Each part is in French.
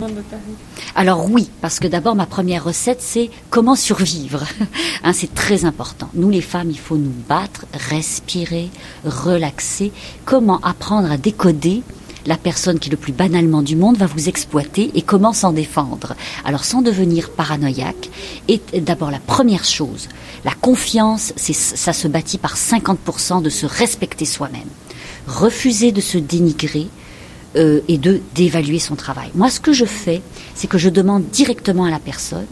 Alors oui, parce que d'abord ma première recette c'est comment survivre. Hein, c'est très important. Nous les femmes, il faut nous battre, respirer, relaxer. Comment apprendre à décoder la personne qui le plus banalement du monde va vous exploiter et comment s'en défendre. Alors sans devenir paranoïaque, et d'abord la première chose, la confiance, ça se bâtit par 50% de se respecter soi-même. Refuser de se dénigrer et d'évaluer son travail. Moi ce que je fais, c'est que je demande directement à la personne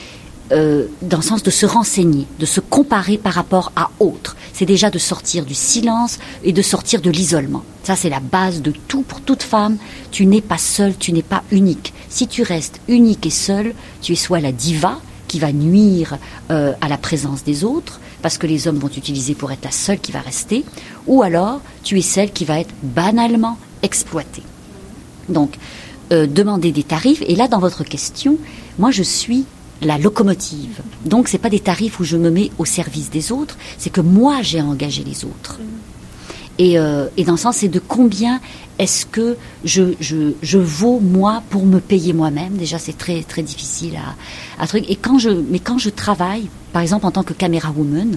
dans le sens de se renseigner, de se comparer par rapport à autres. C'est déjà de sortir du silence et de sortir de l'isolement. Ça, c'est la base de tout pour toute femme. Tu n'es pas seule, tu n'es pas unique. Si tu restes unique et seule, tu es soit la diva qui va nuire à la présence des autres, parce que les hommes vont t'utiliser pour être la seule qui va rester, ou alors tu es celle qui va être banalement exploitée. Donc, demander des tarifs. Et là, dans votre question, moi, je suis la locomotive. Donc, c'est pas des tarifs où je me mets au service des autres, c'est que moi, j'ai engagé les autres. Et dans le sens, c'est de combien est-ce que je vaux, moi, pour me payer moi-même. Déjà, c'est très, très difficile à truc. Et quand je travaille, par exemple, en tant que caméra woman,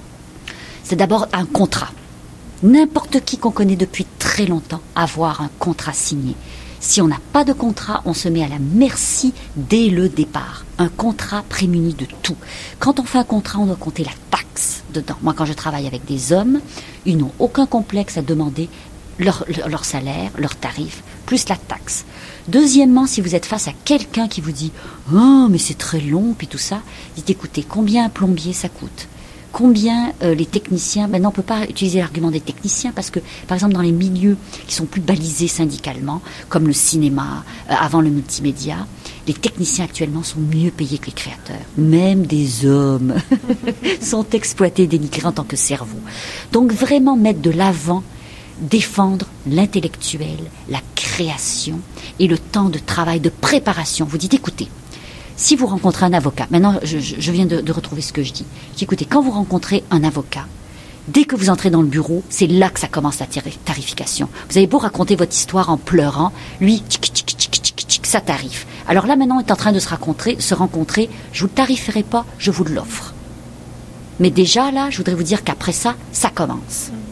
c'est d'abord un contrat. N'importe qui qu'on connaît depuis très longtemps, avoir un contrat signé. Si on n'a pas de contrat, on se met à la merci dès le départ. Un contrat prémuni de tout. Quand on fait un contrat, on doit compter la taxe dedans. Moi, quand je travaille avec des hommes, ils n'ont aucun complexe à demander leur salaire, leur tarif, plus la taxe. Deuxièmement, si vous êtes face à quelqu'un qui vous dit « Oh, mais c'est très long », puis tout ça, dites « Écoutez, combien un plombier ça coûte ? Combien les techniciens, maintenant on ne peut pas utiliser l'argument des techniciens parce que, par exemple, dans les milieux qui sont plus balisés syndicalement, comme le cinéma, avant le multimédia, les techniciens actuellement sont mieux payés que les créateurs. Même des hommes sont exploités, dénigrés en tant que cerveau. Donc vraiment mettre de l'avant, défendre l'intellectuel, la création et le temps de travail, de préparation. Vous dites, écoutez, si vous rencontrez un avocat, maintenant je viens de retrouver ce que je dis. Écoutez, quand vous rencontrez un avocat, dès que vous entrez dans le bureau, c'est là que ça commence la tarification. Vous avez beau raconter votre histoire en pleurant, lui, ça tarife. Alors là maintenant, on est en train de se rencontrer, je vous le tarifierai pas, je vous l'offre. Mais déjà là, je voudrais vous dire qu'après ça, ça commence.